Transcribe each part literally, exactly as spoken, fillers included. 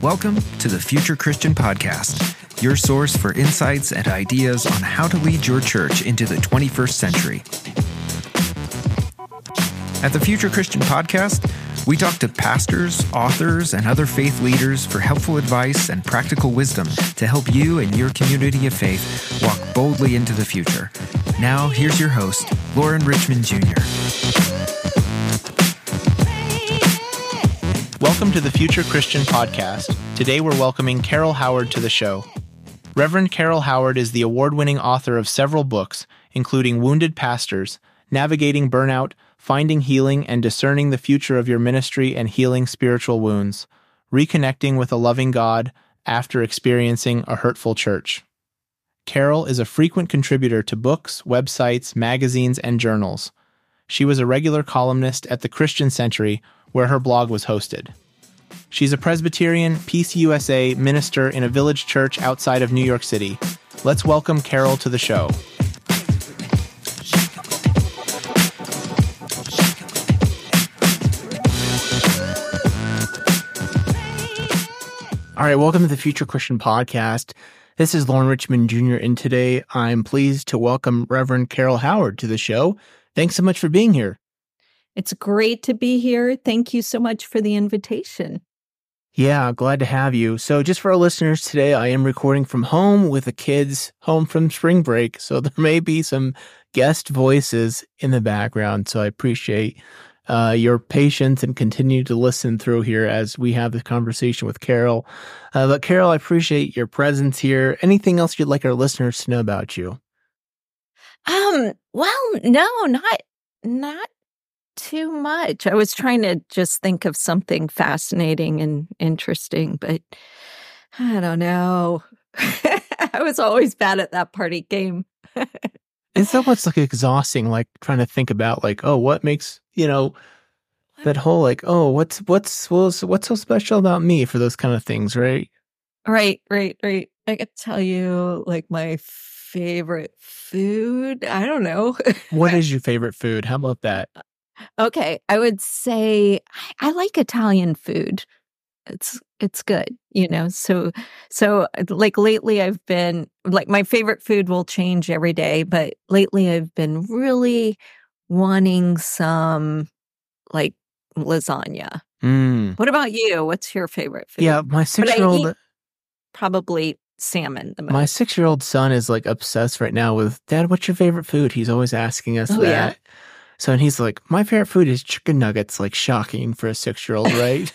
Welcome to the Future Christian Podcast, your source for insights and ideas on how to lead your church into the twenty-first century. At the Future Christian Podcast, we talk to pastors, authors, and other faith leaders for helpful advice and practical wisdom to help you and your community of faith walk boldly into the future. Now, here's your host, Lauren Richmond Junior Welcome to the Future Christian Podcast. Today we're welcoming Carol Howard to the show. Reverend Carol Howard is the award-winning author of several books, including Wounded Pastors, Navigating Burnout, Finding Healing and Discerning the Future of Your Ministry and Healing Spiritual Wounds, Reconnecting with a Loving God After Experiencing a Hurtful Church. Carol is a frequent contributor to books, websites, magazines, and journals. She was a regular columnist at the Christian Century, where her blog was hosted. She's a Presbyterian, Peace U S A minister in a village church outside of New York City. Let's welcome Carol to the show. All right, welcome to the Future Christian Podcast. This is Lauren Richmond Junior, and today I'm pleased to welcome Reverend Carol Howard to the show. Thanks so much for being here. It's great to be here. Thank you so much for the invitation. Yeah, glad to have you. So just for our listeners today, I am recording from home with the kids home from spring break, so there may be some guest voices in the background. So I appreciate uh, your patience and continue to listen through here as we have the conversation with Carol. Uh, but Carol, I appreciate your presence here. Anything else you'd like our listeners to know about you? Um, well, no, not, not too much. I was trying to just think of something fascinating and interesting, but I don't know. I was always bad at that party game. It's almost like exhausting, like trying to think about like, oh, what makes, you know, that whole like, oh, what's, what's, what's, what's so special about me for those kind of things, right? Right, right, right. I could tell you like my favorite food. I don't know. What is your favorite food? How about that? Okay, I would say I, I like Italian food. It's it's good, you know. So so like lately I've been like my favorite food will change every day, but lately I've been really wanting some like lasagna. Mm. What about you? What's your favorite food? Yeah, my six-year-old probably salmon the most. My six-year-old son is like obsessed right now with, Dad, what's your favorite food? He's always asking us oh, that. Yeah. So, and he's like, my favorite food is chicken nuggets, like shocking for a six-year-old, right?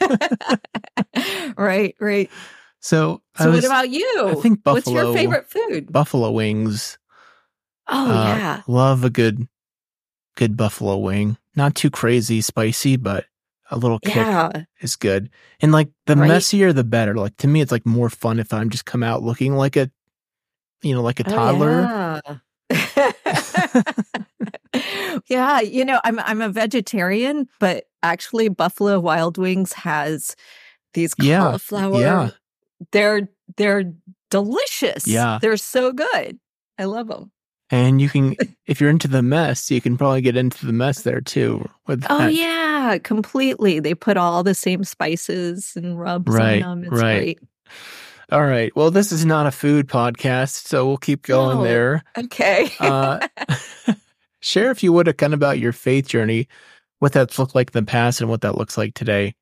right, right. So, so I was, what about you? I think buffalo. What's your favorite food? Buffalo wings. Oh, uh, yeah. Love a good, good buffalo wing. Not too crazy spicy, but a little kick yeah. is good. And like the right. messier, the better. Like to me, it's like more fun if I'm just come out looking like a, you know, like a toddler. Oh, yeah. Yeah, you know, I'm I'm a vegetarian, but actually Buffalo Wild Wings has these cauliflower. Yeah, yeah. They're they're delicious. Yeah. They're so good. I love them. And you can, if you're into the mess, you can probably get into the mess there too. With that. Oh yeah, completely. They put all the same spices and rubs right, on them. It's right. great. All right. Well, this is not a food podcast, so we'll keep going oh, there. Okay. uh, share, if you would, a kind of about your faith journey, what that's looked like in the past and what that looks like today.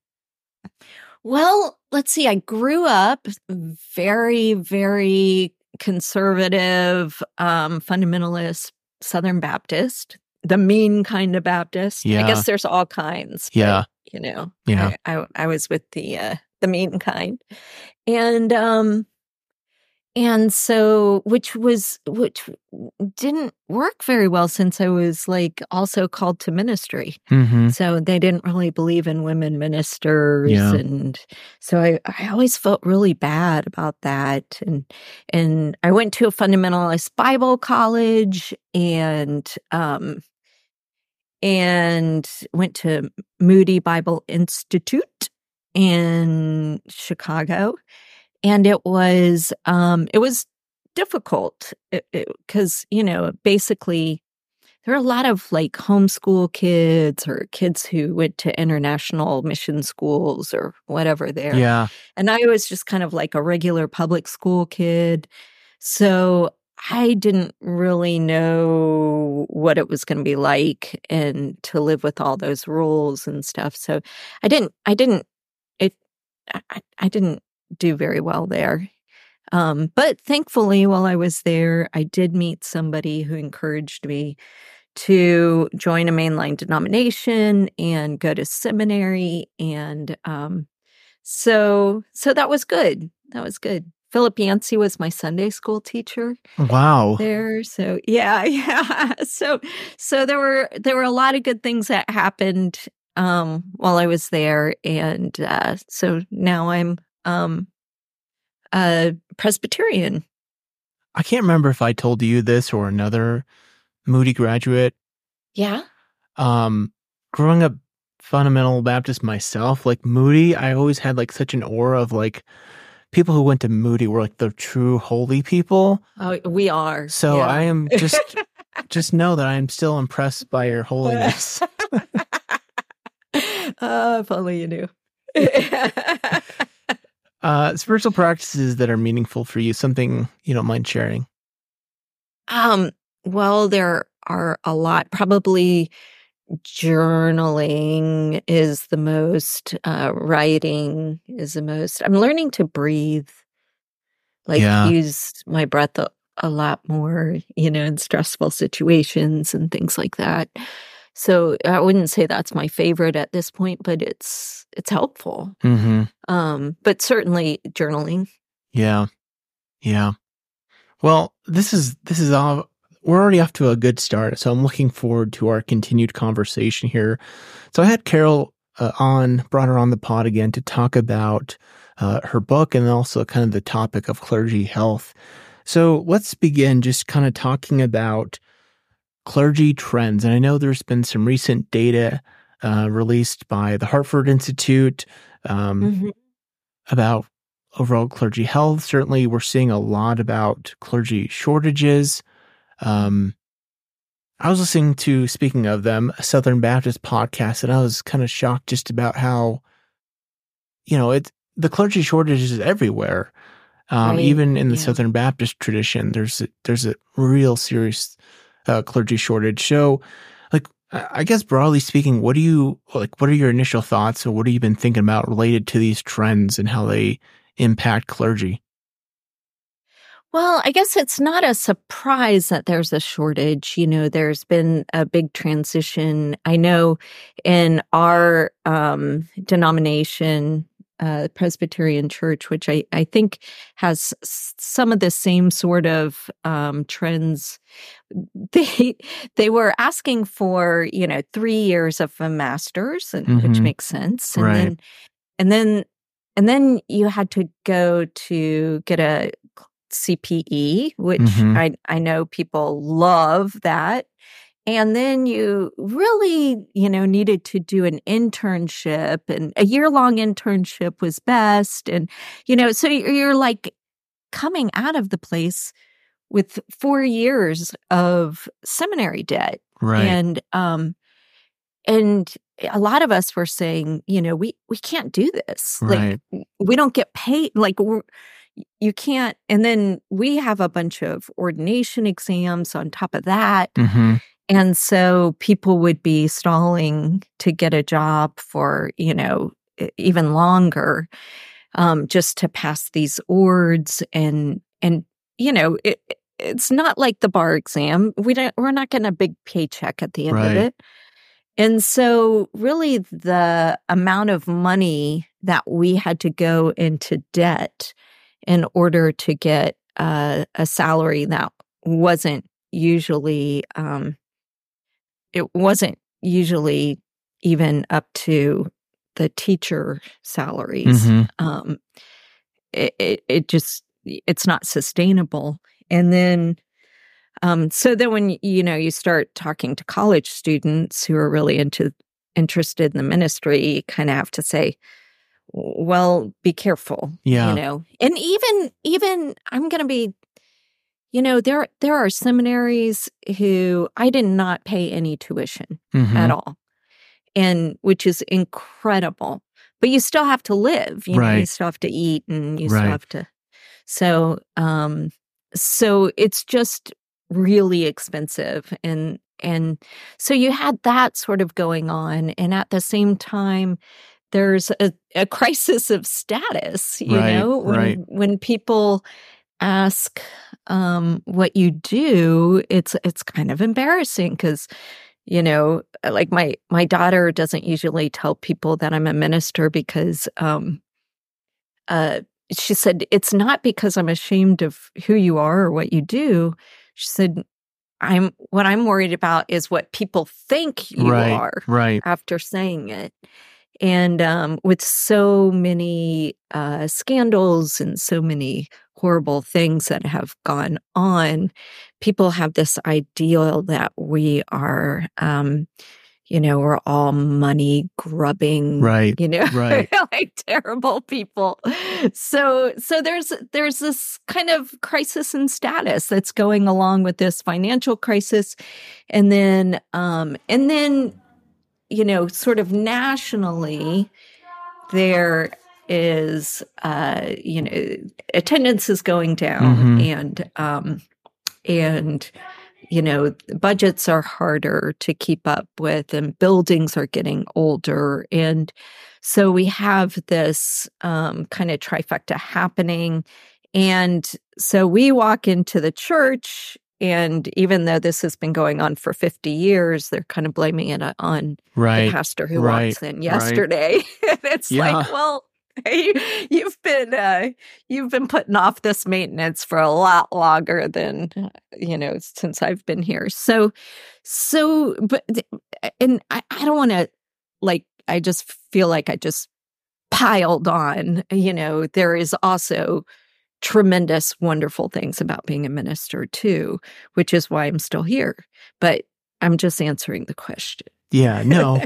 Well, let's see. I grew up very, very conservative, um, fundamentalist Southern Baptist, the mean kind of Baptist. Yeah. I guess there's all kinds. Yeah. But, you know, yeah. I, I, I was with the uh, the mean kind, and um, and so which was which didn't work very well since I was like also called to ministry. Mm-hmm. So they didn't really believe in women ministers, yeah. and so I, I always felt really bad about that. And and I went to a fundamentalist Bible college, and um and went to Moody Bible Institute in Chicago, and it was um it was difficult because you know basically there were a lot of like homeschool kids or kids who went to international mission schools or whatever there. Yeah. And I was just kind of like a regular public school kid. So I didn't really know what it was going to be like and to live with all those rules and stuff. So I didn't, I didn't, it, I, I didn't do very well there. Um, but thankfully, while I was there, I did meet somebody who encouraged me to join a mainline denomination and go to seminary. And um, so, so that was good. That was good. Philip Yancey was my Sunday school teacher. Wow. There. So yeah, yeah. So, so there were, there were a lot of good things that happened um, while I was there. And uh, so now I'm um, a Presbyterian. I can't remember if I told you this or another Moody graduate. Yeah. Um, growing up fundamental Baptist myself, like Moody, I always had like such an aura of like people who went to Moody were like the true holy people. Oh, we are. So yeah. I am just, just know that I am still impressed by your holiness. Oh, if only you knew. uh, spiritual practices that are meaningful for you, something you don't mind sharing? Um, well, there are a lot. Probably journaling is the most, uh, writing is the most. I'm learning to breathe, like Yeah. use my breath a, a lot more, you know, in stressful situations and things like that. So I wouldn't say that's my favorite at this point, but it's it's helpful. Mm-hmm. Um, but certainly journaling. Yeah. Yeah. Well, this is this is all. We're already off to a good start, so I'm looking forward to our continued conversation here. So I had Carol uh, on, brought her on the pod again to talk about uh, her book and also kind of the topic of clergy health. So let's begin just kind of talking about clergy trends. And I know there's been some recent data uh, released by the Hartford Institute um, Mm-hmm. about overall clergy health. Certainly, we're seeing a lot about clergy shortages. Um, I was listening to, speaking of them, a Southern Baptist podcast, and I was kind of shocked just about how, you know, it the clergy shortage is everywhere. Um, Right. Even in the Yeah. Southern Baptist tradition, there's a, there's a real serious uh, clergy shortage. So, like, I I guess broadly speaking, what do you like? What are your initial thoughts, or what have you been thinking about related to these trends and how they impact clergy? Well, I guess it's not a surprise that there's a shortage. You know, there's been a big transition. I know in our um, denomination, uh, Presbyterian Church, which I, I think has s- some of the same sort of um, trends. They they were asking for, you know, three years of a master's, and, which Mhm. makes sense, and Right. then and then and then you had to go to get a C P E, which Mhm. I I know people love that. And then you really, you know, needed to do an internship, and a year-long internship was best. And, you know, so you're you're like coming out of the place with four years of seminary debt. Right. And um and a lot of us were saying, you know, we we can't do this. Right. Like we don't get paid. Like we're, you can't. And then we have a bunch of ordination exams on top of that. Mm-hmm. And so people would be stalling to get a job for, you know, e- even longer, um, just to pass these ords. And, and, you know, it, it's not like the bar exam. We don't, we're not getting a big paycheck at the end Right. of it. And so really the amount of money that we had to go into debt in order to get uh, a salary that wasn't usually, um, it wasn't usually even up to the teacher salaries. Mhm. Um, it, it, it just, it's not sustainable. And then, um, so then when, you know, you start talking to college students who are really into, interested in the ministry, you kind of have to say, well, be careful, Yeah. you know, and even, even I'm going to be, you know, there there are seminaries who I did not pay any tuition Mm-hmm. at all, and which is incredible. But you still have to live, you know, you Right. still have to eat, and you still Right. have to. So, um, so it's just really expensive, and and so you had that sort of going on, and at the same time, there's a, a crisis of status. You Right. know, when Right. when people ask um, what you do, it's it's kind of embarrassing because, you know, like my my daughter doesn't usually tell people that I'm a minister because um, uh, she said it's not because I'm ashamed of who you are or what you do. She said I'm what I'm worried about is what people think you Right. are Right. after saying it. And um, with so many uh, scandals and so many horrible things that have gone on, people have this ideal that we are, um, you know, we're all money grubbing, Right. you know, Right. like terrible people. So, so there's there's this kind of crisis in status that's going along with this financial crisis, and then, um, and then. you know, sort of nationally, there is, uh, you know, attendance is going down, Mm-hmm. and um, and you know, budgets are harder to keep up with, and buildings are getting older, and so we have this um, kind of trifecta happening, and so we walk into the church. And even though this has been going on for fifty years, they're kind of blaming it on Right. the pastor who Right. walks in Right. yesterday. And it's Yeah. like, well, you, you've been uh, you've been putting off this maintenance for a lot longer than uh, you know since I've been here. So, so, but and I, I don't want to like. I just feel like I just piled on. You know, there is also tremendous, wonderful things about being a minister too, which is why I'm still here. But I'm just answering the question. Yeah. No.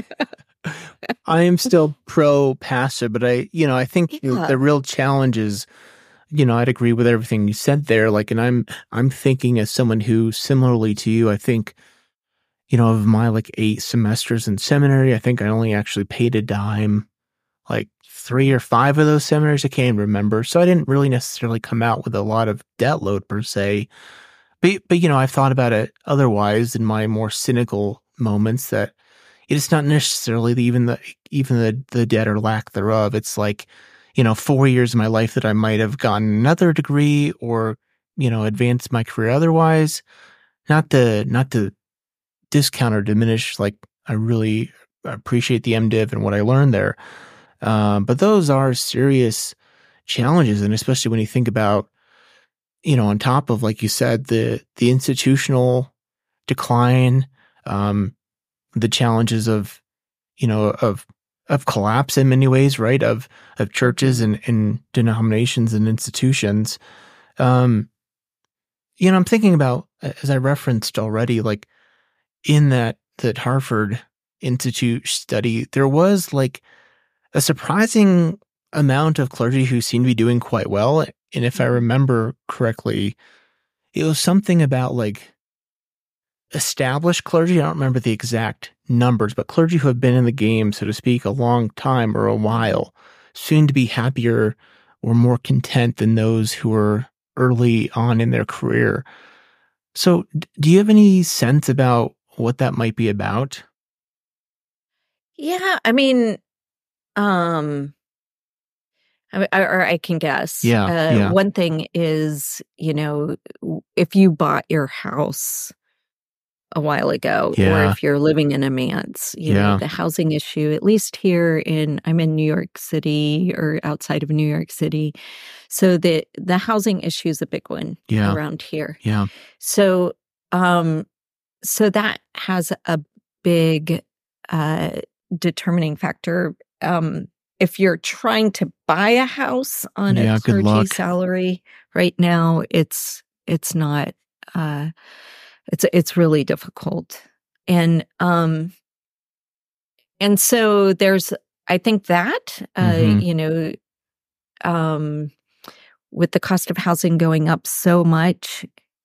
I am still pro pastor, but I, you know, I think the, Yeah. the real challenge is, you know, I'd agree with everything you said there. Like, and I'm, I'm thinking as someone who, similarly to you, I think, you know, of my like eight semesters in seminary, I think I only actually paid a dime, like three or five of those seminaries. I can't even remember. So I didn't really necessarily come out with a lot of debt load per se. But, but you know, I've thought about it otherwise in my more cynical moments that it's not necessarily the, even the even the, the debt or lack thereof. It's like, you know, four years of my life that I might have gotten another degree or, you know, advanced my career otherwise. Not to not to discount or diminish, like I really appreciate the MDiv and what I learned there. Um, but those are serious challenges, and especially when you think about, you know, on top of, like you said, the the institutional decline, um, the challenges of, you know, of of collapse in many ways, right? Of of churches and, and denominations and institutions. Um, you know, I'm thinking about, as I referenced already, like in that that Harvard Institute study, there was like a surprising amount of clergy who seemed to be doing quite well. And if I remember correctly, it was something about like established clergy. I don't remember the exact numbers, but clergy who have been in the game, so to speak, a long time or a while, seem to be happier or more content than those who were early on in their career. So do you have any sense about what that might be about? Yeah, I mean, um, I, I- or I can guess. Yeah, Uh, yeah. One thing is, you know, w- if you bought your house a while ago, or Yeah. if you're living in a manse, you Yeah. know, the housing issue, at least here in, I'm in New York City or outside of New York City. So the, the housing issue is a big one Yeah. around here. Yeah. So, um, so that has a big, uh, determining factor. Um, if you're trying to buy a house on Yeah, a good clergy luck. salary right now, it's, it's not, uh, it's it's really difficult. And um and so there's I think that uh Mhm. you know um with the cost of housing going up so much,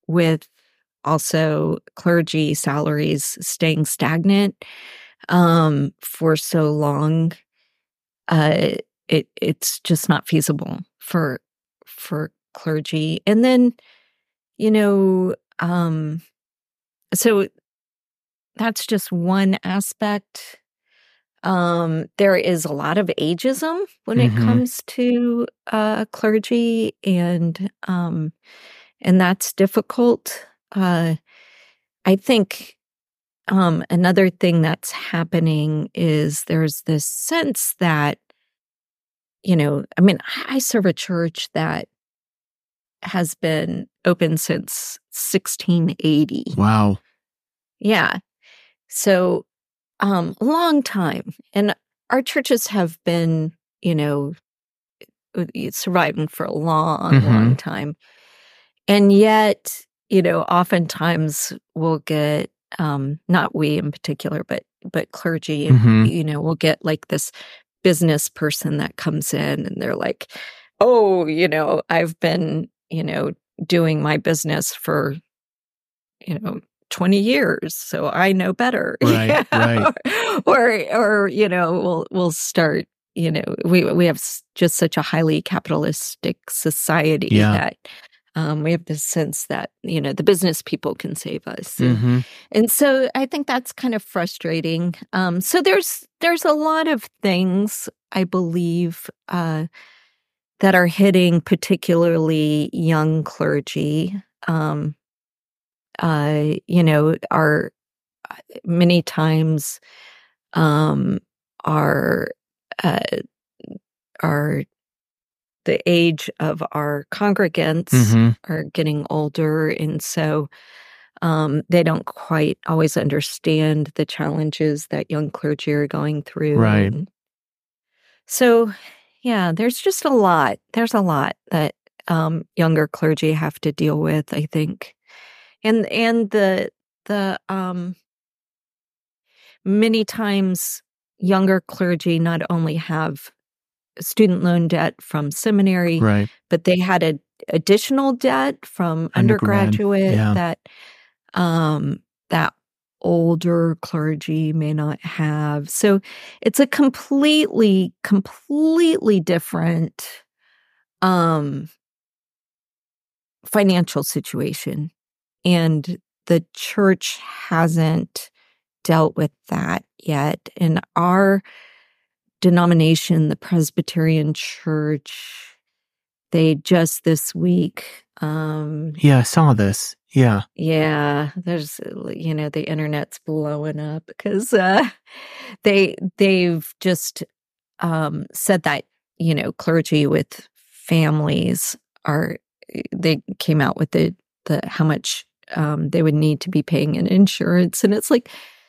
with also clergy salaries staying stagnant um, for so long, uh, it it's just not feasible for for clergy. And then, you know, um, so that's just one aspect. Um, there is a lot of ageism when Mm-hmm. it comes to uh, clergy, and um, and that's difficult. Uh, I think um, another thing that's happening is there's this sense that, you know, I mean, I I serve a church that has been open since sixteen eighty. Wow. Yeah. So, um, a long time. And our churches have been, you know, uh, surviving for a long, Mm-hmm. long time. And yet, you know, oftentimes we'll get, um, not we in particular, but but clergy, Mm-hmm. you know, we'll get like this business person that comes in and they're like, oh, you know, I've been, you know, doing my business for, you know, twenty years, so I know better. Right, Yeah. right. Or, or, you know, we'll, we'll start, you know, we, we have s- just such a highly capitalistic society Yeah. that um, we have this sense that, you know, the business people can save us. And, Mm-hmm. and so I think that's kind of frustrating. Um, so there's, there's a lot of things, I believe, uh, that are hitting particularly young clergy. Um, uh, you know, are many times um, are uh, are the age of our congregants Mm-hmm. are getting older, and so um, they don't quite always understand the challenges that young clergy are going through. Right. And so, yeah, there's just a lot. There's a lot that um, younger clergy have to deal with, I think. And and the the um many times younger clergy not only have student loan debt from seminary, Right. but they had a additional debt from Undergrad. undergraduate Yeah. that um that older clergy may not have. So it's a completely, completely different um financial situation. And the church hasn't dealt with that yet. In our denomination, the Presbyterian Church, they just this week, um, Yeah, I saw this. Yeah. yeah, there's, you know, the internet's blowing up because uh, they they've just um, said that, you know, clergy with families are they came out with the the how much um, they would need to be paying in insurance, and it's like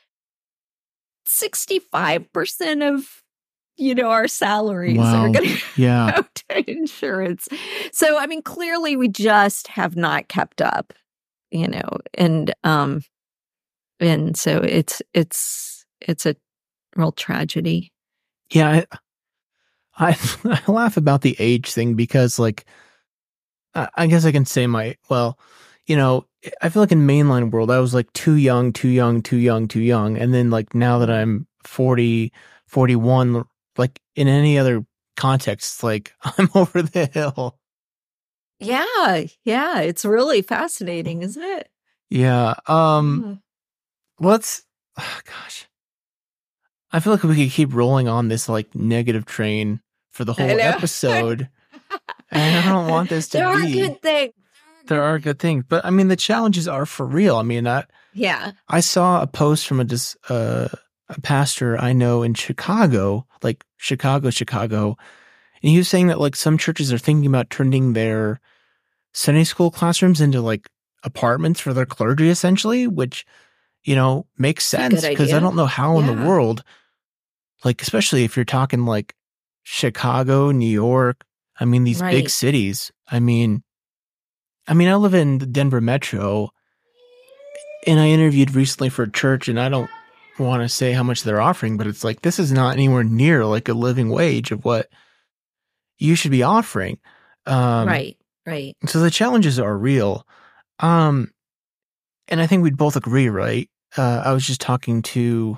sixty-five percent of, you know, our salaries Wow. are going to Yeah. go to insurance. So, I mean, clearly we just have not kept up, you know, and, um, and so it's, it's, it's a real tragedy. Yeah. I, I, I laugh about the age thing because, like, I, I guess I can say my, well, you know, I feel like in mainline world, I was like too young, too young, too young, too young. And then, like, now that I'm forty, forty-one, like in any other context, like I'm over the hill. Yeah. Yeah. It's really fascinating, isn't it? Yeah. Um, Yeah. let's, oh, gosh, I feel like we could keep rolling on this like negative train for the I whole know. episode. And I don't want this to There are be. good things. There are good things, but I mean, the challenges are for real. I mean, I, Yeah. I saw a post from a, dis- uh, a pastor I know in Chicago, like Chicago, Chicago, and he was saying that like some churches are thinking about turning their Sunday school classrooms into like apartments for their clergy, essentially, which, you know, makes That's a good sense because I idea. don't know how in the Yeah. world, like, especially if you're talking like Chicago, New York, I mean, these big Right. cities. I mean, I mean, I live in the Denver metro, and I interviewed recently for a church, and I don't want to say how much they're offering, but it's like, this is not anywhere near like a living wage of what you should be offering. Um, Right. Right. so the challenges are real. Um, and I think we'd both agree, right? Uh, I was just talking to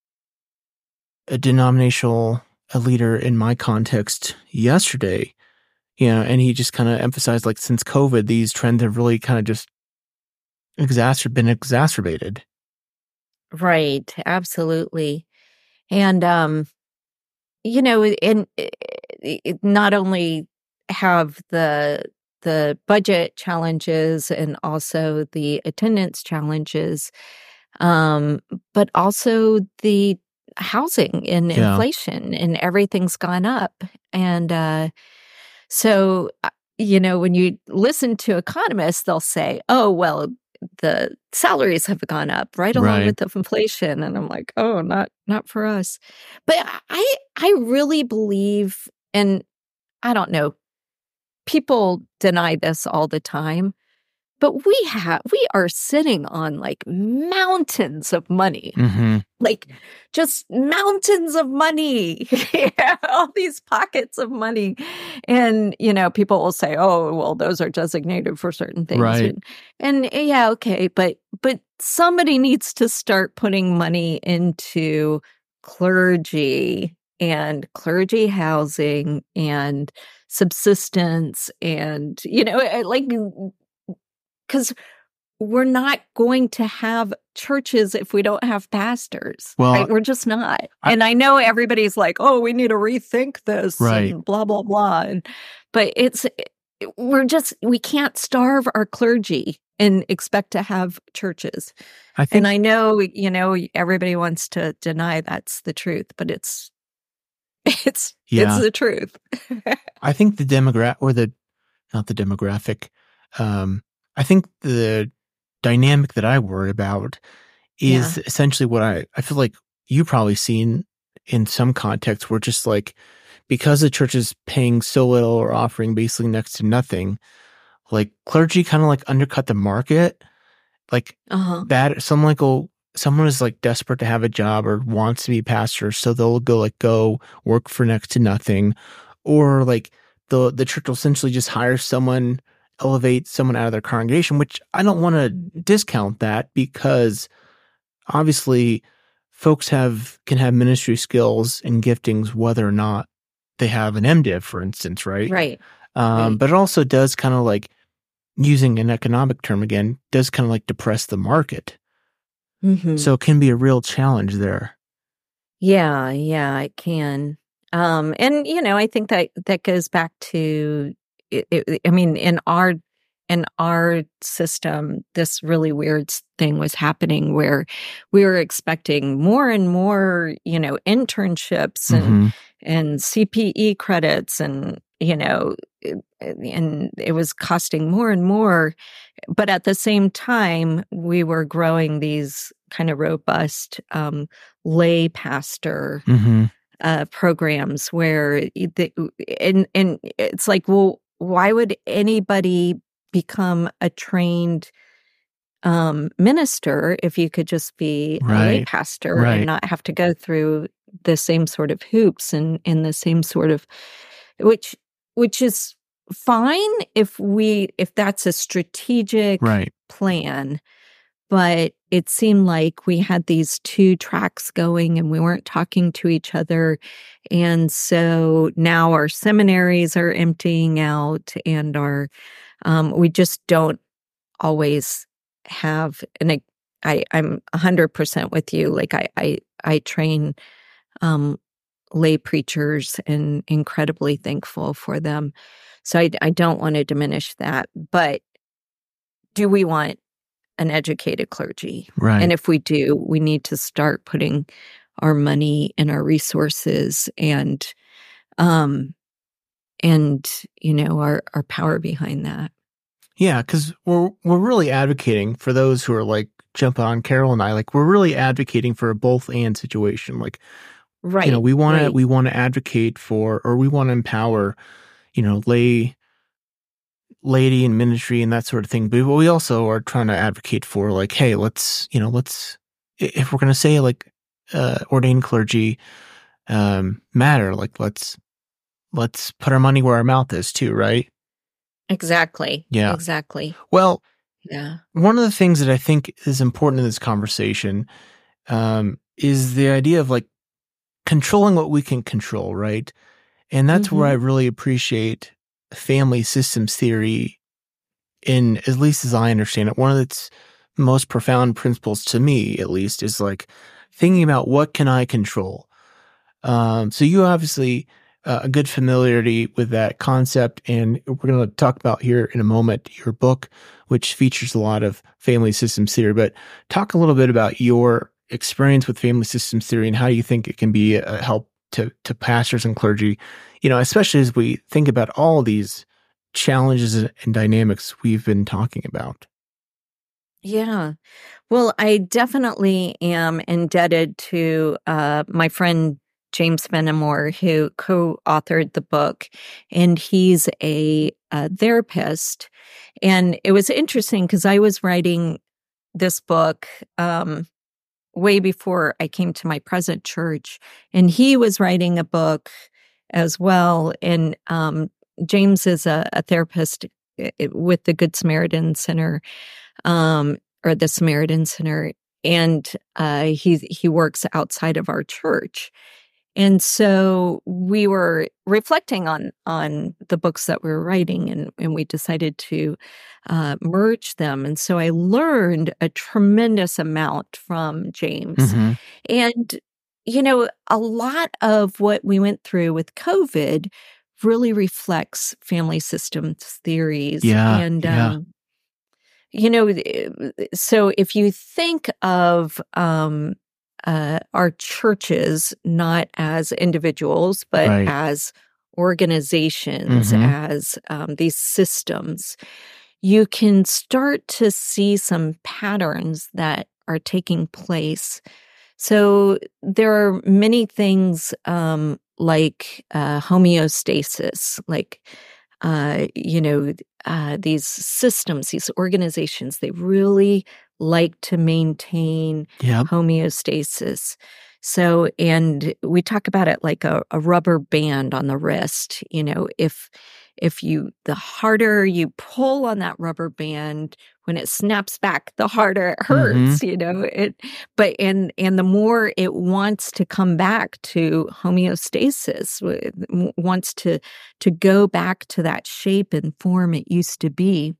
a denominational a leader in my context yesterday, you know, and he just kind of emphasized, like, since COVID, these trends have really kind of just exacer- been exacerbated. Right. Absolutely. And, um, you know, and it, not only have the the budget challenges and also the attendance challenges, um, but also the housing and Yeah. inflation and everything's gone up. And uh, so, uh, you know, when you listen to economists, they'll say, oh, well, the salaries have gone up right along Right. with the inflation. And I'm like, oh, not not for us. But I I really believe, and I don't know, people deny this all the time, but we have we are sitting on like mountains of money. Mm-hmm. Like just mountains of money, all these pockets of money. And, you know, people will say, oh, well, those are designated for certain things. Right. And, and yeah, okay. But, but somebody needs to start putting money into clergy and clergy housing and subsistence and, you know, like, because we're not going to have churches if we don't have pastors. Well, right? We're just not. I, and I know everybody's like, oh, we need to rethink this right. and blah, blah, blah. And, but it's, we're just, we can't starve our clergy and expect to have churches. I think, and I know, you know, everybody wants to deny that's the truth, but it's, it's, yeah. it's the truth. I think the demographic, or the, not the demographic, um, I think the dynamic that I worry about is Yeah. essentially what I, I feel like you probably seen in some contexts where just like, because the church is paying so little or offering basically next to nothing, like clergy kind of like undercut the market. Like uh-huh. that, someone like, oh, someone is like desperate to have a job or wants to be a pastor. So they'll go like, go work for next to nothing. Or like the, the church will essentially just hire someone, elevate someone out of their congregation, which I don't want to discount that, because obviously folks have can have ministry skills and giftings whether or not they have an MDiv, for instance, right? Right. Um, right. But it also does kind of like, using an economic term again, does kind of like depress the market. Mm-hmm. So it can be a real challenge there. Yeah, yeah, it can. Um, and, you know, I think that that goes back to It, it, I mean, in our in our system, this really weird thing was happening where we were expecting more and more, you know, internships and Mm-hmm. and C P E credits, and you know, and it was costing more and more. But at the same time, we were growing these kind of robust um, lay pastor Mm-hmm. uh, programs where, the, and and it's like, well, why would anybody become a trained um, minister if you could just be Right. a lay pastor Right. and not have to go through the same sort of hoops and, and the same sort of, which which is fine if we if that's a strategic Right. plan. But it seemed like we had these two tracks going and we weren't talking to each other. And so now our seminaries are emptying out, and our, um, we just don't always have, and I, I, I'm one hundred percent with you. Like I, I, I train um, lay preachers and incredibly thankful for them. So I, I don't want to diminish that. But do we want an educated clergy? Right. And if we do, we need to start putting our money and our resources and, um, and you know, our our power behind that. Yeah, because we're we're really advocating for those who are like jump on Carol and I. Like we're really advocating for a both and situation. Like, right, you know, we want right. to we want to advocate for, or we want to empower, you know, lay. laity and ministry and that sort of thing. But we also are trying to advocate for like, hey, let's, you know, let's, if we're going to say like, uh, ordained clergy, um, matter, like let's, let's put our money where our mouth is too. Right. Exactly. Yeah. Exactly. Well, Yeah. One of the things that I think is important in this conversation um, is the idea of like controlling what we can control, right? And that's Mm-hmm. where I really appreciate family systems theory in, at least as I understand it. One of its most profound principles to me, at least, is like thinking about what can I control? Um, so you obviously uh, a good familiarity with that concept, and we're going to talk about here in a moment your book, which features a lot of family systems theory. But talk a little bit about your experience with family systems theory and how you think it can be a help to to pastors and clergy, you know, especially as we think about all these challenges and dynamics we've been talking about. Yeah. Well, I definitely am indebted to uh, my friend James Fenimore, who co-authored the book, and he's a, a therapist. And it was interesting because I was writing this book um, way before I came to my present church, and he was writing a book as well. And um, James is a, a therapist with the Good Samaritan Center. Um, or the Samaritan Center, and uh, he he works outside of our church. And so we were reflecting on on the books that we were writing, and, and we decided to uh, merge them. And so I learned a tremendous amount from James. Mm-hmm. And, you know, a lot of what we went through with COVID really reflects family systems theories. Yeah, and yeah. um, You know, so if you think of um, uh, our churches not as individuals, but Right. as organizations, Mhm. as um, these systems, you can start to see some patterns that are taking place. So there are many things um, like uh, homeostasis, like, uh, you know, uh, these systems, these organizations, they really like to maintain Yep. homeostasis. So, and we talk about it like a, a rubber band on the wrist. You know, if if you the harder you pull on that rubber band, when it snaps back, the harder it hurts. Mhm. You know, it. But and and the more it wants to come back to homeostasis, w- wants to to go back to that shape and form it used to be.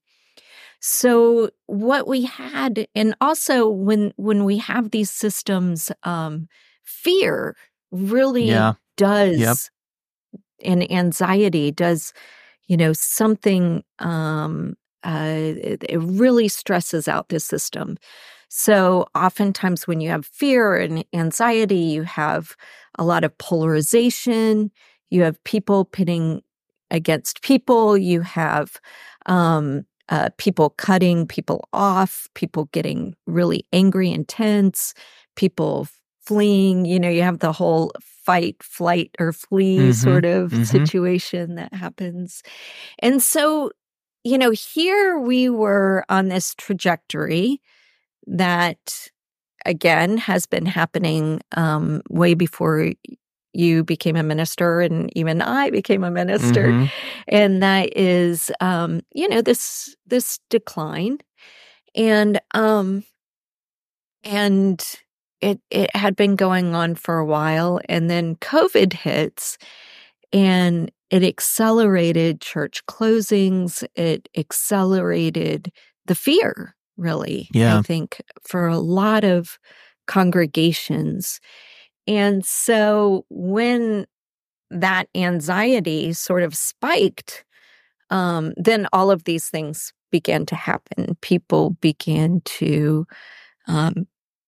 So what we had, and also when when we have these systems, um, fear really Yeah. does, Yep. and anxiety does, you know, something. Um, uh, it, it really stresses out the system. So oftentimes when you have fear and anxiety, you have a lot of polarization. You have people pitting against people. You have um, uh, people cutting people off, people getting really angry and tense, people fleeing. You know, you have the whole fight, flight, or flee Mhm. sort of Mhm. situation that happens. And so, you know, here we were on this trajectory that, again, has been happening um, way before you became a minister, and even I became a minister. Mhm. And that is, um, you know, this this decline, and um, and it it had been going on for a while, and then COVID hits, and it accelerated church closings. It accelerated the fear, really, I Yeah. think, for a lot of congregations. And so when that anxiety sort of spiked, um, then all of these things began to happen. People began to um,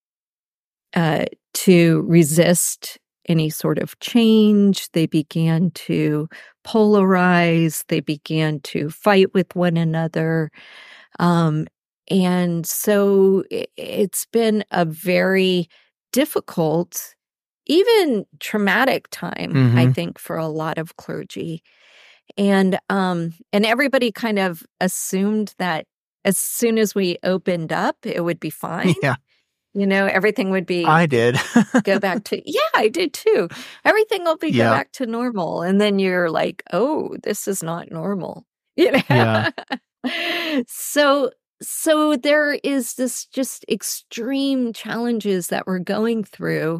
uh, to resist any sort of change. They began to polarize. They began to fight with one another. Um, and so i- it's been a very difficult, even traumatic time, I Mhm. think, for a lot of clergy. And um, and everybody kind of assumed that as soon as we opened up, it would be fine. Yeah. You know, everything would be I did. go back to, yeah, I did too. Everything will be go Yeah. back to normal. And then you're like, oh, this is not normal. You know? Yeah. So, so there is this just extreme challenges that we're going through,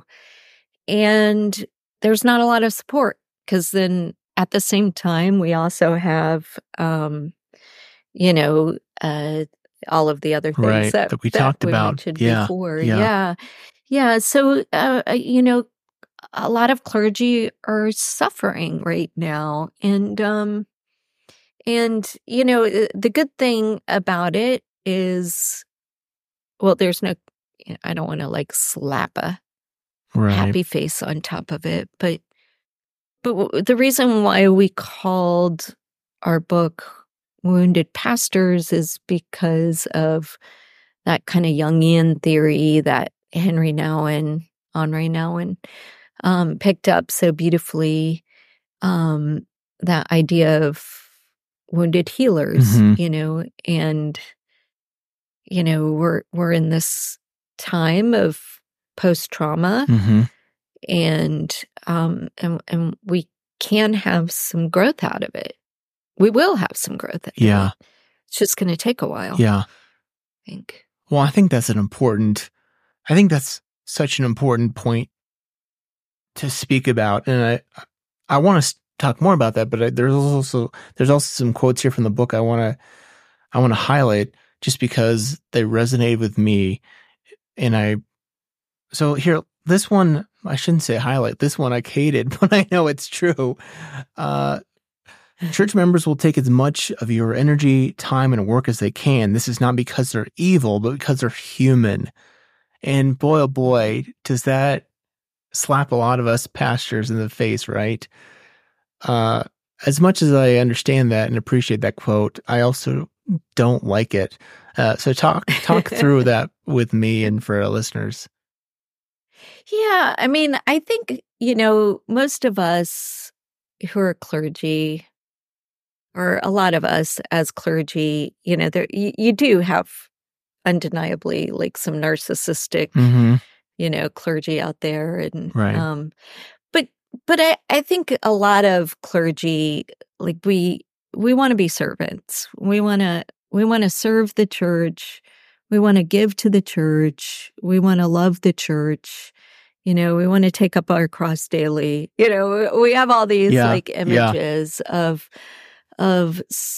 and there's not a lot of support, because then at the same time, we also have, um, you know, uh, all of the other things Right, that, that we that talked we about. mentioned Yeah, before. yeah. Yeah. Yeah. So, uh, uh, you know, a lot of clergy are suffering right now. And, um, and, you know, uh, the good thing about it is, well, there's no, I don't want to like slap a Right. happy face on top of it, but, but w- the reason why we called our book Wounded Pastors is because of that kind of Jungian theory that Henry Nouwen, Henri Nouwen, um, picked up so beautifully. Um, that idea of wounded healers, Mhm. you know, and you know we're we're in this time of post trauma, hmm and um, and and we can have some growth out of it. We will have some growth out Yeah. of it. It's just going to take a while. Yeah. I think. Well, I think that's an important, I think that's such an important point to speak about. And I, I want to talk more about that, but I, there's also, there's also some quotes here from the book I want to, I want to highlight just because they resonated with me. And I, so here, this one, I shouldn't say highlight, this one I hated, but I know it's true. Uh, Church members will take as much of your energy, time, and work as they can. This is not because they're evil, but because they're human. And boy, oh boy, does that slap a lot of us pastors in the face, right? Uh, as much as I understand that and appreciate that quote, I also don't like it. Uh, so talk talk through that with me and for our listeners. Yeah, I mean, I think, you know, most of us who are clergy, or a lot of us as clergy, you know, there you, you do have undeniably like some narcissistic, Mm-hmm. you know, clergy out there, and Right. um, but but I I think a lot of clergy, like we we want to be servants. We want to we want to serve the church. We want to give to the church. We want to love the church. You know, we want to take up our cross daily. You know, we have all these Yeah, like yeah. images of of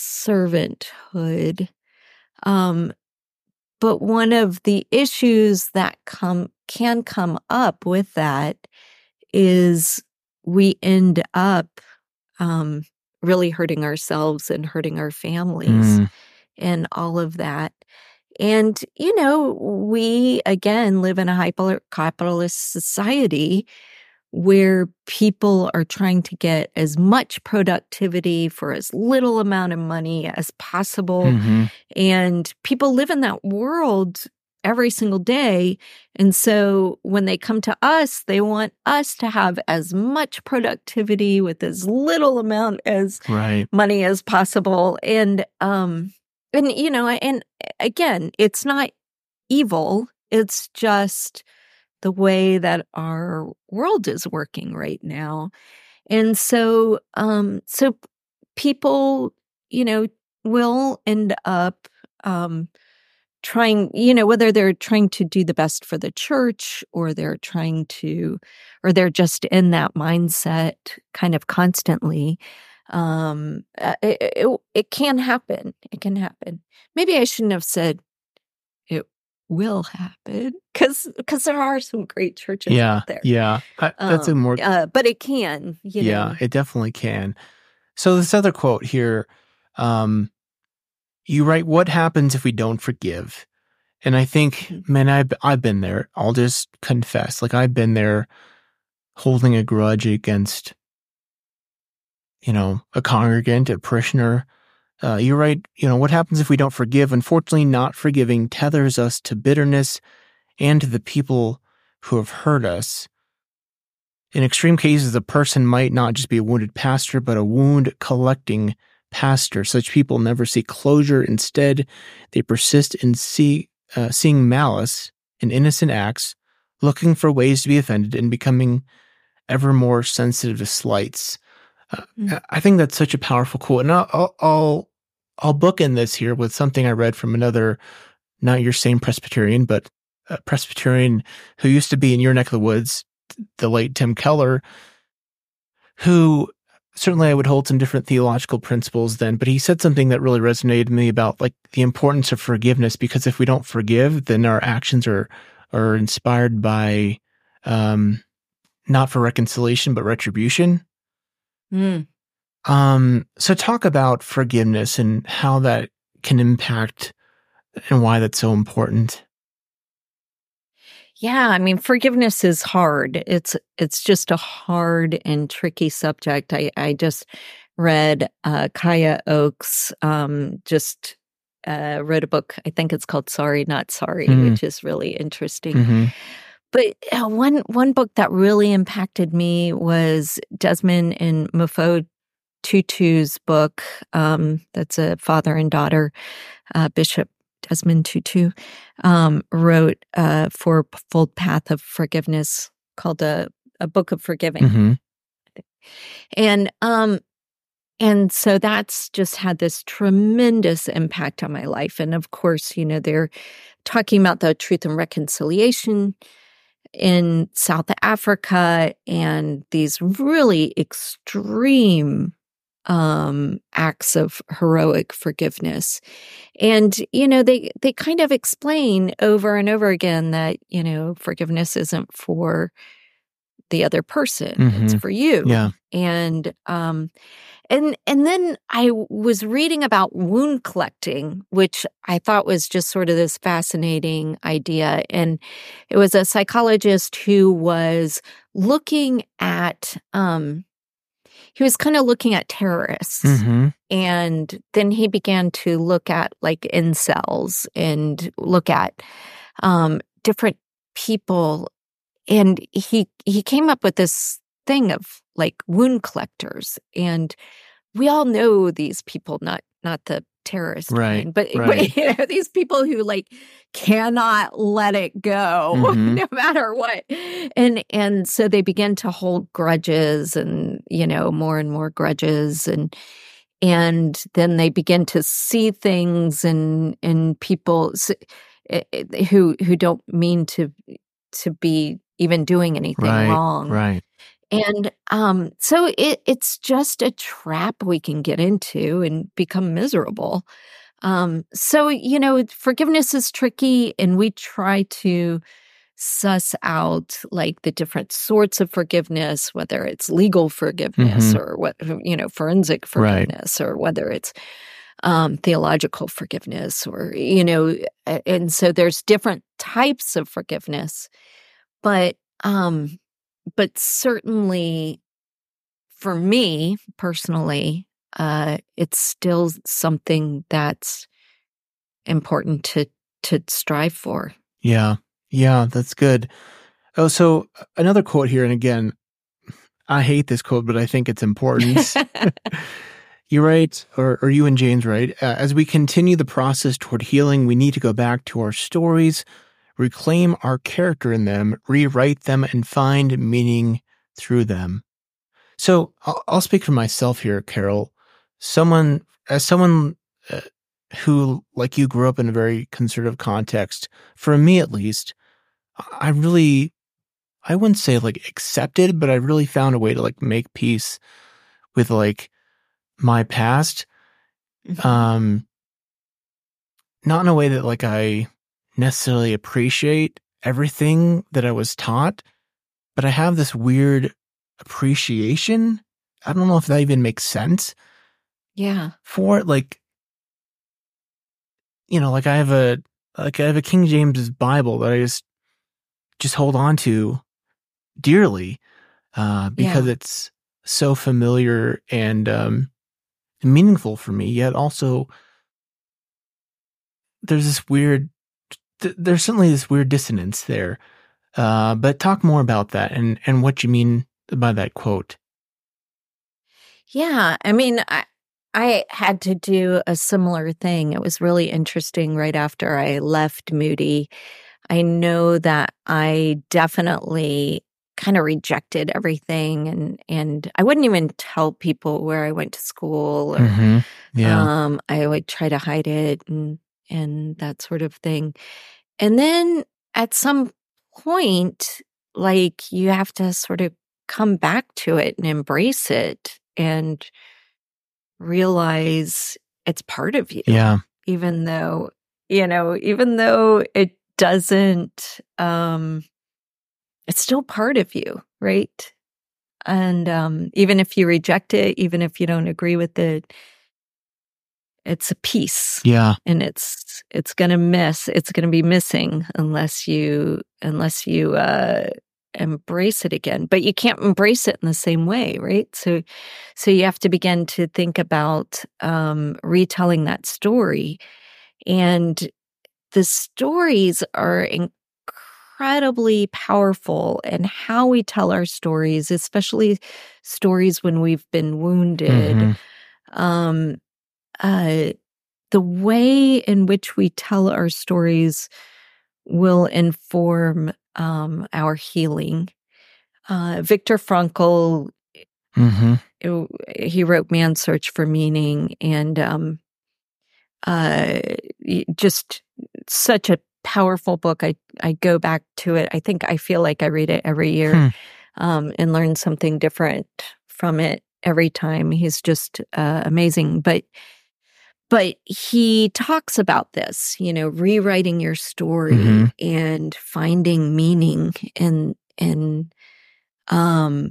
servanthood. Um, but one of the issues that come can come up with that is we end up um, really hurting ourselves and hurting our families Mm, and all of that. And, you know, we, again, live in a hyper capitalist society where people are trying to get as much productivity for as little amount of money as possible. mm-hmm. And people live in that world every single day. And so when they come to us, they want us to have as much productivity with as little amount as Right. money as possible. And, um, and, you know, and again, it's not evil. It's just the way that our world is working right now. And so, um, so people, you know, will end up, um, trying, you know, whether they're trying to do the best for the church, or they're trying to, or they're just in that mindset kind of constantly. Um, uh, it, it, it can happen. It can happen. Maybe I shouldn't have said it will happen, because because there are some great churches Yeah, out there. yeah. I, that's a Um, more, uh, but it can, you yeah, know. it definitely can. So this other quote here, um, you write, "What happens if we don't forgive?" And I think, man, I've, I've been there. I'll just confess. Like, I've been there holding a grudge against, you know, a congregant, a parishioner. Uh, you write, you know, what happens if we don't forgive? Unfortunately, not forgiving tethers us to bitterness and to the people who have hurt us. In extreme cases, a person might not just be a wounded pastor, but a wound-collecting pastor. Such people never see closure. Instead, they persist in see, uh, seeing malice in innocent acts, looking for ways to be offended, and becoming ever more sensitive to slights. Uh, Mm. I think that's such a powerful quote. And I'll, I'll, I'll I'll bookend this here with something I read from another, not your same Presbyterian, but a Presbyterian who used to be in your neck of the woods, the late Tim Keller, who certainly I would hold some different theological principles then, but he said something that really resonated with me about like the importance of forgiveness, because if we don't forgive, then our actions are are inspired by um, not for reconciliation, but retribution. Mm. Um, so talk about forgiveness and how that can impact and why that's so important. Yeah, I mean, forgiveness is hard. It's it's just a hard and tricky subject. I, I just read uh, Kaya Oaks, um, just uh, wrote a book, I think it's called Sorry, Not Sorry, Mm. which is really interesting. Mm-hmm. But uh, one one book that really impacted me was Desmond and Mofo Tutu's book. Um, that's a father and daughter, uh, Bishop Desmond Tutu, um, wrote uh, Fourfold Path of Forgiveness, called a, a Book of Forgiving. Mm-hmm. And um, and so that's just had this tremendous impact on my life. And of course, you know, they're talking about the Truth and Reconciliation in South Africa and these really extreme um, acts of heroic forgiveness. And, you know, they, they kind of explain over and over again that, you know, forgiveness isn't for the other person. Mm-hmm. It's for you. Yeah. And, um, and, and then I was reading about wound collecting, which I thought was just sort of this fascinating idea. And it was a psychologist who was looking at, um, he was kind of looking at terrorists. Mm-hmm. And then he began to look at like incels and look at um, different people. And he he came up with this thing of like wound collectors. And we all know these people, not not the terrorist Right, kind, but, right. but you know, these people who like cannot let it go Mhm. no matter what. And and so they begin to hold grudges and, you know, more and more grudges, and and then they begin to see things and and people s- eh, eh, who who don't mean to to be even doing anything Right, wrong. right. And um, so it, it's just a trap we can get into and become miserable. Um, so, you know, forgiveness is tricky, and we try to suss out like the different sorts of forgiveness, whether it's legal forgiveness Mhm. or what, you know, forensic Right. forgiveness, or whether it's um, theological forgiveness, or, you know, a- and so there's different types of forgiveness. But um, but certainly for me personally, uh, it's still something that's important to to strive for. Yeah. Yeah, that's good. Oh, so uh, another quote here, and again, I hate this quote, but I think it's important. You write, or, or you and James write, uh, as we continue the process toward healing, we need to go back to our stories, reclaim our character in them, rewrite them, and find meaning through them. So I'll, I'll speak for myself here, Carol. Someone, as someone uh, who, like you, grew up in a very conservative context, for me at least, I really, I wouldn't say like accepted, but I really found a way to like make peace with like my past. Um, not in a way that like I necessarily appreciate everything that I was taught, but I have this weird appreciation. I don't know if that even makes sense Yeah. for it. Like, you know, like I have a, like I have a King James Bible that I just, just hold on to dearly, uh, because Yeah. it's so familiar and, um, meaningful for me, yet also there's this weird, th- there's certainly this weird dissonance there. Uh, but talk more about that and, and what you mean by that quote. Yeah. I mean, I, I had to do a similar thing. It was really interesting right after I left Moody. I know that I definitely kind of rejected everything, and and I wouldn't even tell people where I went to school, or Mm-hmm. Yeah. um, I would try to hide it and and that sort of thing. And then at some point, like you have to sort of come back to it and embrace it and realize it's part of you. Yeah. Even though, you know, even though it doesn't, um, it's still part of you, right? And um, even if you reject it, even if you don't agree with it, it's a piece. Yeah. And it's it's gonna miss. It's gonna be missing unless you unless you uh, embrace it again. But you can't embrace it in the same way, right? So so you have to begin to think about um, retelling that story, and the stories are incredibly powerful, and how we tell our stories, especially stories when we've been wounded. Mm-hmm. Um, uh, the way in which we tell our stories will inform um, our healing. Uh, Viktor Frankl, Mm-hmm. it, he wrote Man's Search for Meaning, and um, uh, just such a powerful book. I, I go back to it. I think I feel like I read it every year Hmm. um, and learn something different from it every time. He's just uh, amazing. But But he talks about this, you know, rewriting your story Mm-hmm. and finding meaning in in um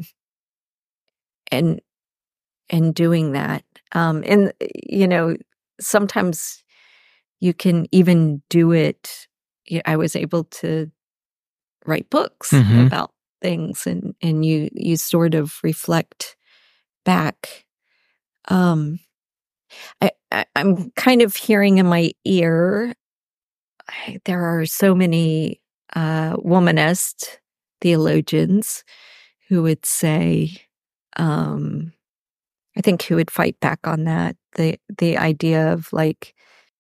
and and doing that. Um and you know, sometimes you can even do it. y- I was able to write books Mm-hmm. about things, and and you you sort of reflect back. Um I, I I'm kind of hearing in my ear, I- there are so many uh, womanist theologians who would say, um, I think, who would fight back on that, the the idea of like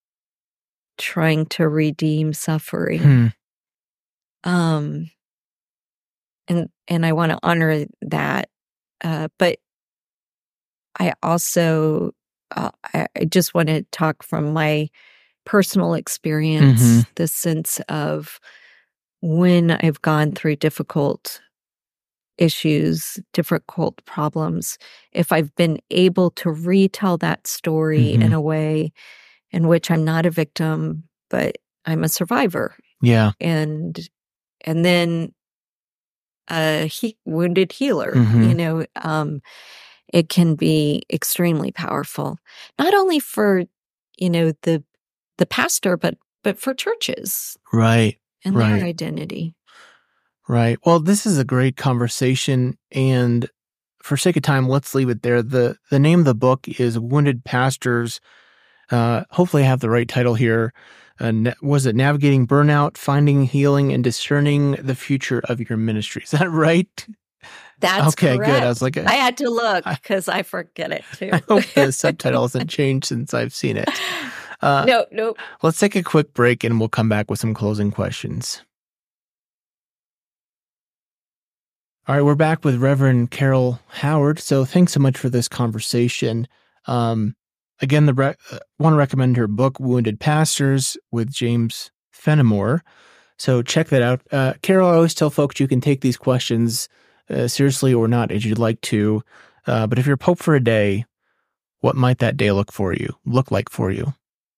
trying to redeem suffering. Hmm. Um, and and I want to honor that, uh, but I also uh, I, I just want to talk from my personal experience, Mm-hmm. the sense of when I've gone through difficult issues, difficult problems, if I've been able to retell that story Mm-hmm. in a way in which I'm not a victim, but I'm a survivor, Yeah. and and then a he- wounded healer, Mm-hmm. you know, um, it can be extremely powerful, not only for, you know, the the pastor, but but for churches Right. and Right. their identity. Right. Well, this is a great conversation, and for sake of time, let's leave it there. The the name of the book is Wounded Pastors. Uh, hopefully I have the right title here. Uh, na- was it Navigating Burnout, Finding Healing, and Discerning the Future of Your Ministry? Is that right? That's okay, correct. good. I was like, I had to look I- because I forget it too. I hope the subtitle hasn't changed since I've seen it. Uh, no, no. Let's take a quick break and we'll come back with some closing questions. All right, we're back with Reverend Carol Howard. So thanks so much for this conversation. Um, again, the re- uh, want to recommend her book, Wounded Pastors, with James Fenimore. So check that out. Uh, Carol, I always tell folks you can take these questions uh, seriously or not as you'd like to. Uh, but if you're Pope for a day, what might that day look for you? Look like for you?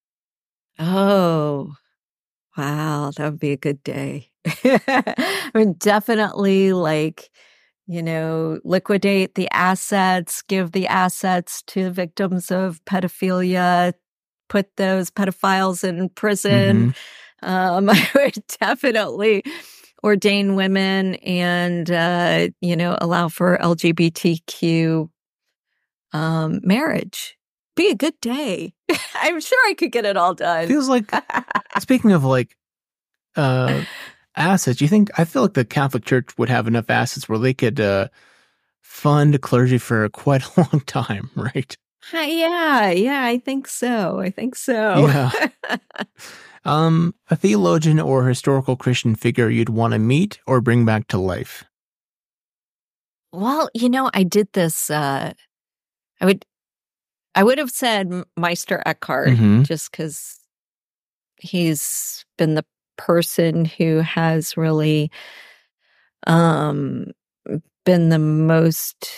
Oh, wow. That would be a good day. I mean, definitely like, you know, liquidate the assets, give the assets to victims of pedophilia, put those pedophiles in prison. Mhm. Um, I would definitely ordain women and, uh, you know, allow for L G B T Q um, marriage. Be a good day. I'm sure I could get it all done. Feels like, speaking of like uh, assets, you think, I feel like the Catholic Church would have enough assets where they could uh, fund clergy for quite a long time, right? Uh, yeah, yeah, I think so. I think so. Yeah. Um, a theologian or historical Christian figure you'd want to meet or bring back to life? Well, you know, I did this. Uh, I would, I would have said Meister Eckhart, Mm-hmm. just because he's been the person who has really um, been the most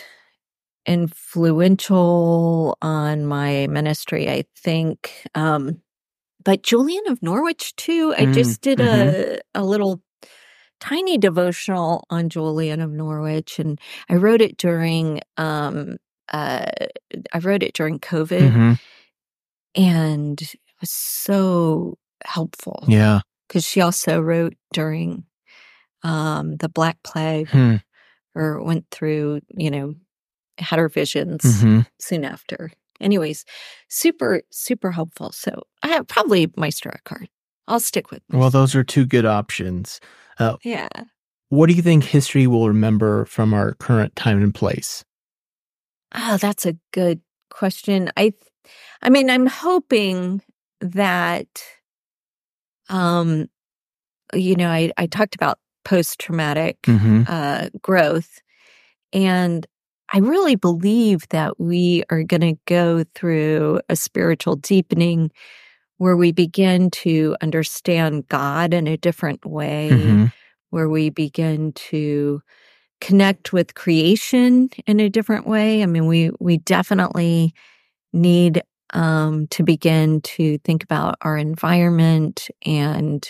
influential on my ministry, I think. Um, but Julian of Norwich too. I Mm, just did mhm. a a little tiny devotional on Julian of Norwich, and I wrote it during um uh I wrote it during COVID, Mhm. and it was so helpful Yeah. because she also wrote during um the Black Plague, Hmm. or went through, you know, had her visions Mhm. soon after. Anyways, super, super helpful. So I have probably Meister Eckhart. I'll stick with Well, Meister. those are two good options. Uh, Yeah. what do you think history will remember from our current time and place? Oh, that's a good question. I, I mean, I'm hoping that, um, you know, I, I talked about post-traumatic Mhm. uh, growth, and I really believe that we are going to go through a spiritual deepening where we begin to understand God in a different way, Mhm. where we begin to connect with creation in a different way. I mean, we we definitely need um, to begin to think about our environment and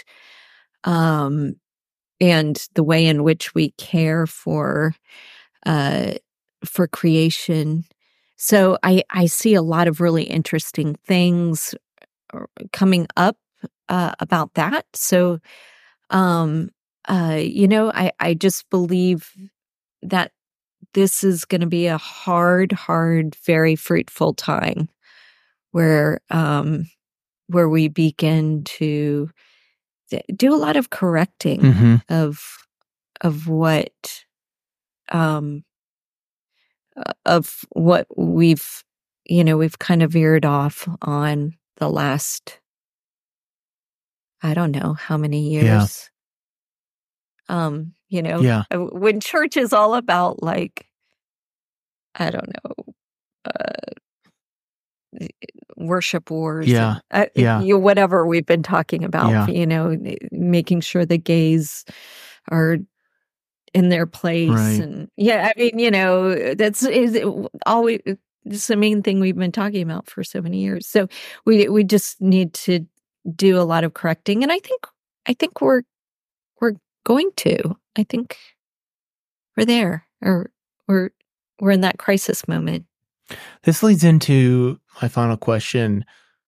um, and the way in which we care for uh, for creation. So I I see a lot of really interesting things coming up uh, about that. So, um, uh, you know, I, I just believe that this is going to be a hard, hard, very fruitful time where, um, where we begin to d- do a lot of correcting Mhm. of, of what, um, uh, of what we've, you know, we've kind of veered off on the last, I don't know how many Yeah. years. Um, you know, Yeah. uh, when church is all about like, I don't know, uh, worship wars Yeah. and uh, Yeah. you know, whatever we've been talking about, Yeah. you know, making sure the gays are in their place. Right. And yeah, I mean, you know, that's is always it's the main thing we've been talking about for so many years. So we we just need to do a lot of correcting. And I think I think we're we're going to. I think we're there, or we're we're in that crisis moment. This leads into my final question.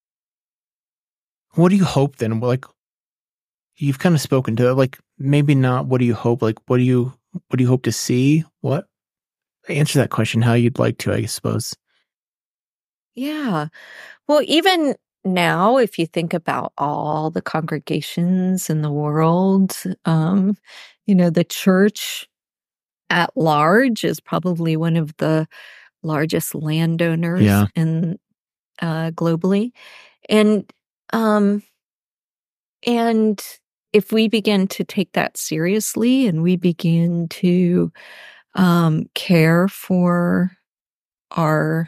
What do you hope then? Like, you've kind of spoken to it, like maybe not what do you hope, like what do you what do you hope to see? What answer that question how you'd like to, I suppose. Yeah. Well, even now, if you think about all the congregations in the world, um, you know, the church at large is probably one of the largest landowners Yeah. in uh, globally, and um, and if we begin to take that seriously and we begin to um, care for our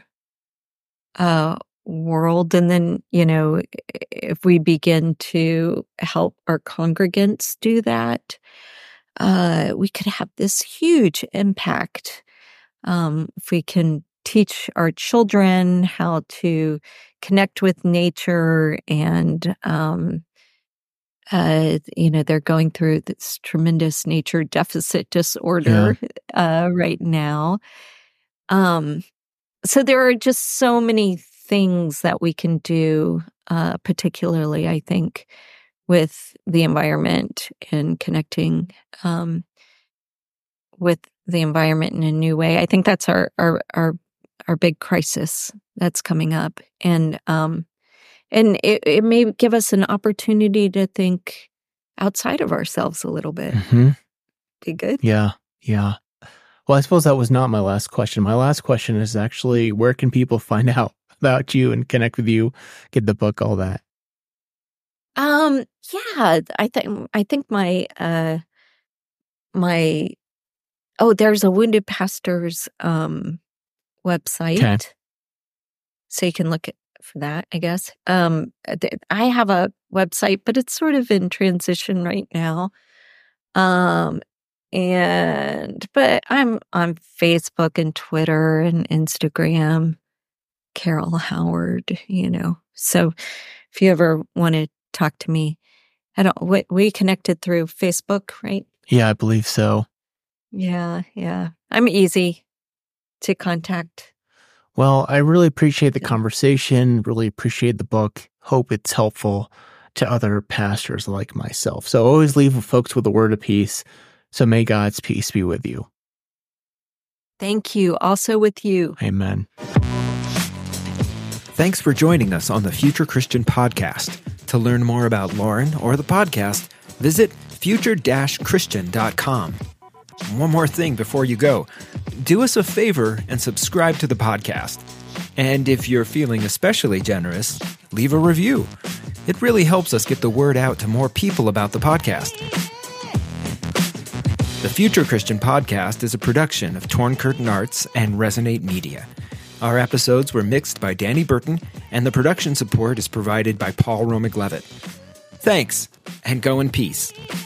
uh, world. And then, you know, if we begin to help our congregants do that, uh, we could have this huge impact. Um, if we can teach our children how to connect with nature and, um, uh, you know, they're going through this tremendous nature deficit Yeah. disorder uh, right now. Um, so there are just so many things that we can do, uh, particularly, I think, with the environment and connecting um, with the environment in a new way. I think that's our our our, our big crisis that's coming up, and um, and it, it may give us an opportunity to think outside of ourselves a little bit. Hmm. Be good. Yeah. Yeah. Well, I suppose that was not my last question. My last question is actually, where can people find out about you and connect with you, get the book, all that? Um, yeah, I think I think my uh my oh, there's a Wounded Pastors um, website. Okay. So you can look at, for that, I guess. Um, th- I have a website, but it's sort of in transition right now. Um, and, but I'm on Facebook and Twitter and Instagram, Carol Howard, you know. So if you ever want to talk to me, I don't, we, we connected through Facebook, right? Yeah, I believe so. Yeah, yeah. I'm easy to contact. Well, I really appreciate the conversation, really appreciate the book. Hope it's helpful to other pastors like myself. So always leave folks with a word of peace. So may God's peace be with you. Thank you. Also with you. Amen. Thanks for joining us on the Future Christian Podcast. To learn more about Lauren or the podcast, visit future dash christian dot com. One more thing before you go. Do us a favor and subscribe to the podcast. And if you're feeling especially generous, leave a review. It really helps us get the word out to more people about the podcast. The Future Christian Podcast is a production of Torn Curtain Arts and Resonate Media. Our episodes were mixed by Danny Burton, and the production support is provided by Paul Romig-Levitt. Thanks, and go in peace.